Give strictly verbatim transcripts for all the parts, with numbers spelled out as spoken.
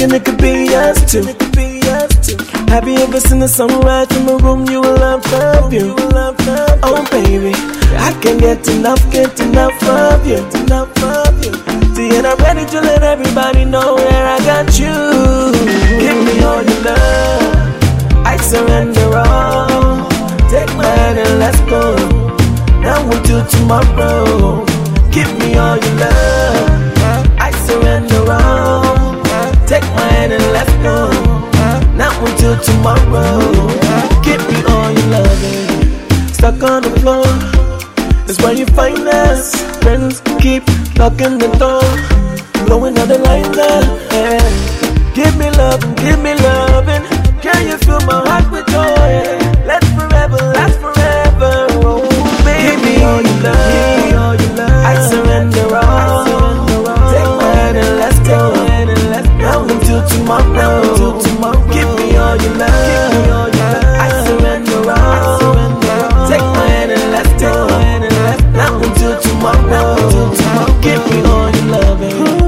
thinking it could be us two. Have you ever seen the sunrise from a room you will love of you? Oh baby, I can't get enough, get enough of you, enough of you. See, and I'm ready to let everybody know that I got you. Give me all your love, I surrender all. Take my hand and let's go. Now until tomorrow. Give me all your love, I surrender all. Take my hand and let's go. Now until tomorrow. Give me all your loving. Stuck on the floor is where you find us. Friends keep knocking the door, blowing out the lights up. Yeah. Give me love, give me loving. Can you fill my heart with joy? Let's forever, last forever. Oh, baby, give me all your love, I surrender all. Take my hand and let's go. Now until tomorrow. Give me all your love, I surrender all. Take my hand and let's go. Now until tomorrow. Give me all your loving.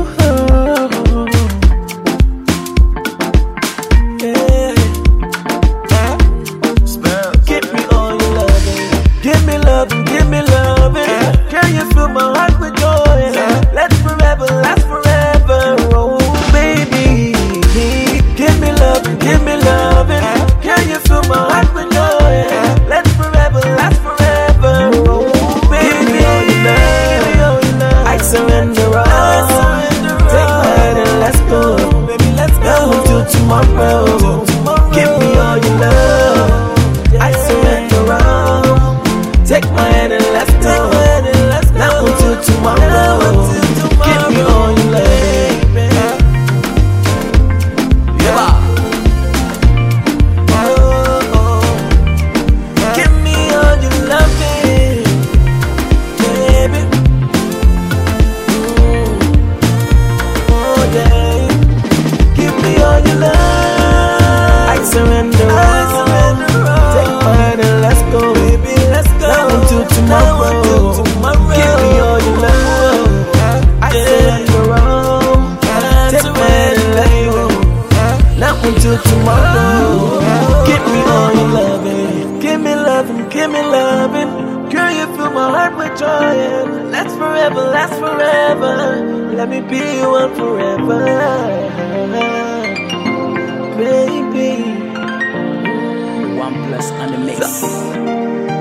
Give me loving, can you fill my heart with joy? Let's forever, last forever, oh baby. Give me loving, give me loving, can you fill my heart with joy? Let's forever, last forever, oh baby. Give me all your love, I surrender all. Take my hand and let's go, baby, let's go until tomorrow. Give me all your love, I surrender all. Take my hand and let's go. Now until tomorrow. Give me all your love, yeah. Oh, oh. Give me all your loving, baby. Mm. Oh yeah. Give me all your love, I surrender all. Take my hand and let's go, baby. Let's go. Now until tomorrow. Give me all your love, I surrender all. Take my hand and let go. Now until tomorrow. Give me all your loving. Give me loving, give me loving. Girl, you fill my heart with joy, and that's forever, last forever. Let me be one forever, baby. One plus on the mix.